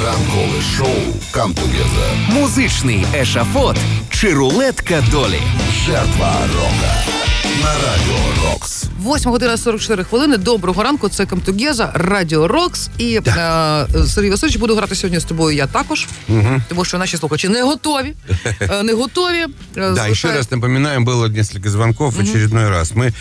Ранкове шоу «Come Together». Музичний ешафот чи рулетка долі. Жертва рока на Радіо Рокс. 8 година 44 хвилини. Доброго ранку, це «Come Together», Радіо Рокс. І Сергій Васильович, буду грати сьогодні з тобою я також, тому що наші слухачі не готові. Не готові. Да, еще раз напоминаем, было несколько звонков в очередной раз. Мы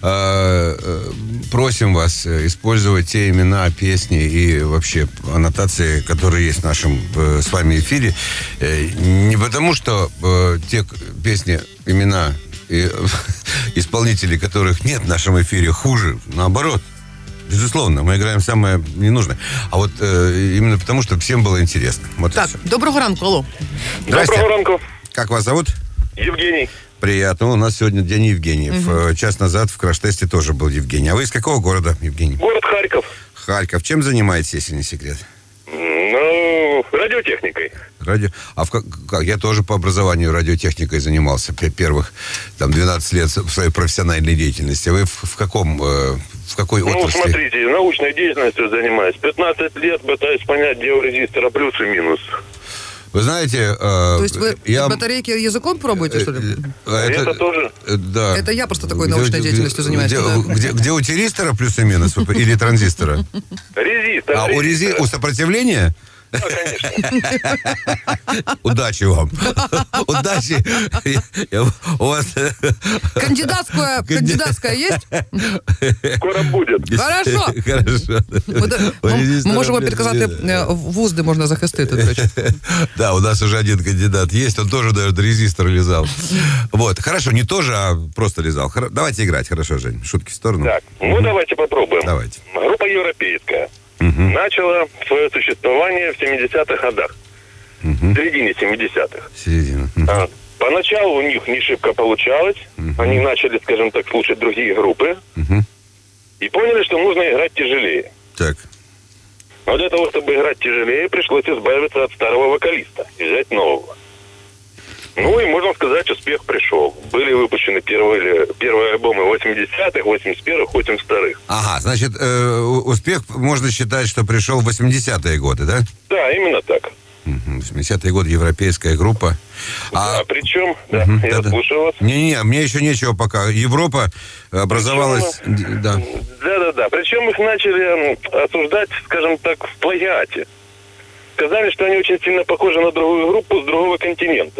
просим вас использовать те имена, песни и вообще аннотации, которые есть в нашем с вами эфире. Не потому, что те песни, имена и исполнителей, которых нет в нашем эфире, хуже. Наоборот. Безусловно, мы играем самое ненужное. А вот именно потому, что всем было интересно. Вот так, доброго ранку, алло. Здрасте. Доброго ранку. Как вас зовут? Евгений. Приятно. У нас сегодня День Евгениев. Час назад в краш-тесте тоже был Евгений. А вы из какого города, Евгений? Город Харьков. Харьков. Чем занимаетесь, если не секрет? Ну, радиотехникой. Я тоже по образованию радиотехникой занимался первых 12 лет в своей профессиональной деятельности. Вы в какой отрасли? Ну, смотрите, научной деятельностью занимаюсь. 15 лет пытаюсь понять, где у резистора плюс и минус. Вы знаете... То есть вы батарейки языком пробуете, что ли? Это тоже? Да. Это я просто такой научной деятельностью занимаюсь. Где у тиристора плюс и минус? Или транзистора? Резистор. У сопротивления? Да, конечно. Удачи вам. Удачи. У вас... Кандидатская есть? Скоро будет. Хорошо. Ми можемо підказати вуз, де можна захистити, до речі. Да, у нас уже один кандидат есть, он тоже даже резистор лизал. Вот, хорошо, не тоже, а просто лизал. Давайте играть, хорошо, Жень, шутки в сторону. Так, ну давайте попробуем. Давайте. Группа европейская. Начала свое существование в 70-х годах. В середине 70-х. Середина. Поначалу у них не шибко получалось. Они начали, скажем так, слушать другие группы. И поняли, что нужно играть тяжелее. Так. Но для того, чтобы играть тяжелее, пришлось избавиться от старого вокалиста и взять нового. Ну и, можно сказать, успех пришел. Были выпущены первые альбомы 80-х, 81-х, 82-х. Ага, значит, успех можно считать, что пришел в 80-е годы, да? Да, именно так. 80-е годы, европейская группа. Да, причем, я слушаю вас. Не, мне еще нечего пока. Европа образовалась... Да. Причем их начали осуждать, скажем так, в плагиате. Сказали, что они очень сильно похожи на другую группу с другого континента.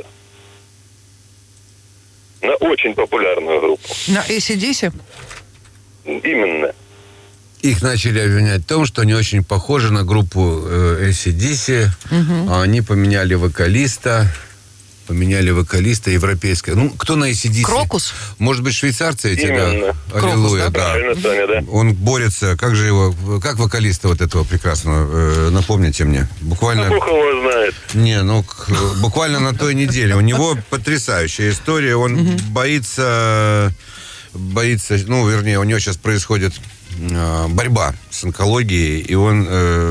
На очень популярную группу. На AC/DC? Именно. Их начали обвинять в том, что они очень похожи на группу AC/DC. А они поменяли вокалиста европейского. Ну, кто на AC/DC? Крокус? Может быть, швейцарцы эти? Именно. Да? Аллилуйя, да. Правильно, Саня, да. Он борется. Как же его... Как вокалиста вот этого прекрасного? Напомните мне. Буквально... Бог его знает. Буквально на той неделе. У него потрясающая история. Он боится... Ну, вернее, у него сейчас происходит борьба с онкологией. И он,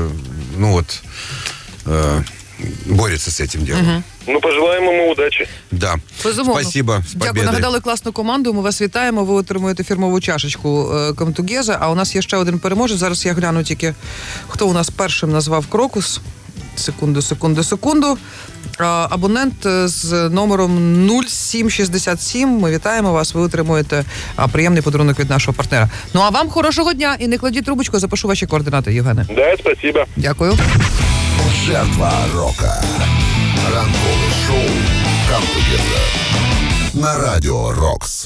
борется з цим ділом. Ну, пожелаємо йому удачі. Да. Безумовно. Спасибо. З победою. Дякую, нагадали класну команду. Ми вас вітаємо. Ви отримуєте фірмову чашечку «Come Together». А у нас є ще один переможець. Зараз я гляну тільки, хто у нас першим назвав «Крокус». Секунду. Абонент з номером 0767. Ми вітаємо вас. Ви отримуєте приємний подарунок від нашого партнера. Ну, а вам хорошого дня. І не кладіть трубочку, запишу ваші координати, Євгене. Да, спасибо. Дякую. Жертва рока. Ранкове шоу «Come Together» на Радіо Рокс.